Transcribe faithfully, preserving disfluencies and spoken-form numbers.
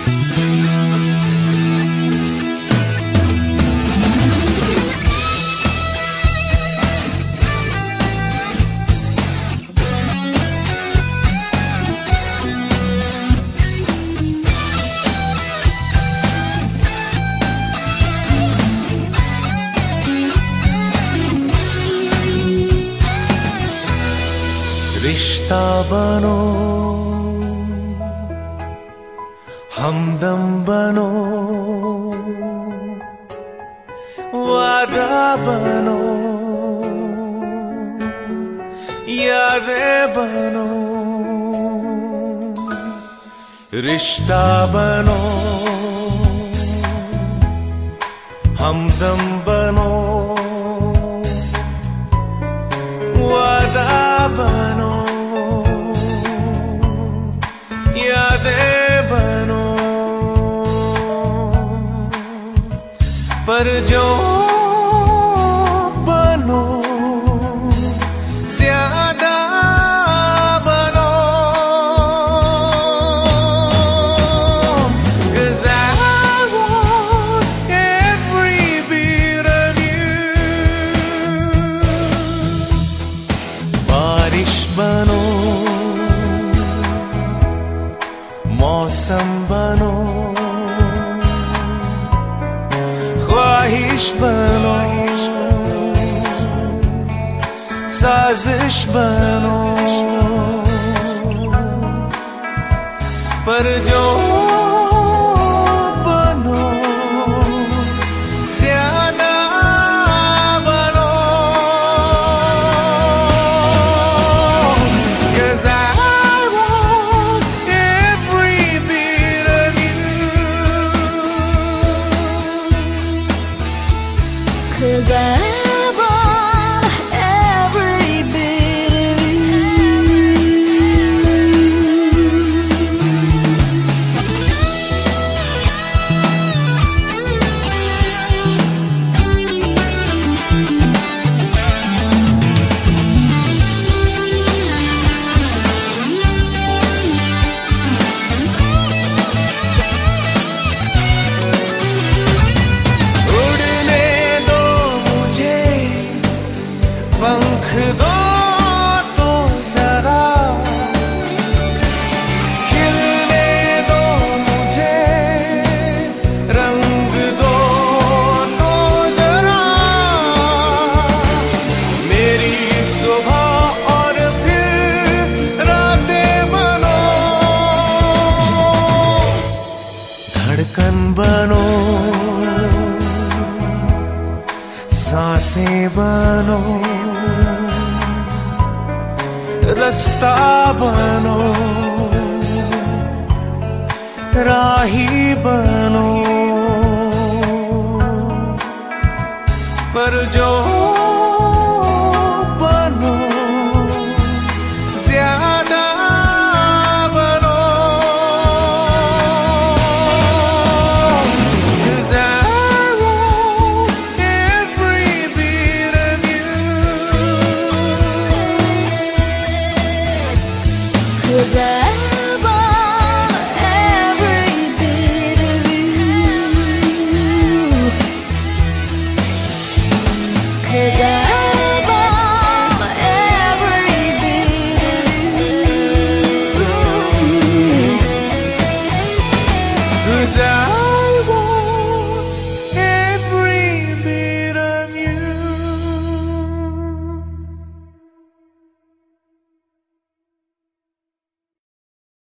रिश्ता बनो, हमदम बनो, वादा बनो, यादें बनो। रिश्ता बनो, हमदम बनो, वादा बनो, यादें बनो। पर जो बनो ज्यादा बनो, 'cause I want every bit of you। बारिश बनो, मौसम बनो, ख्वाहिश बनो, साजिश बनो। पर जो बनो ज्यादा बनो, 'cause I want every bit of you। 'Cause I पंख दो तो जरा, खिलने दो मुझे, रंग दो तो जरा। मेरी सुबह और फिर रातें बनो, धड़कन बनो, सांसें बनो, रास्ता बनो, राही बनो। पर जो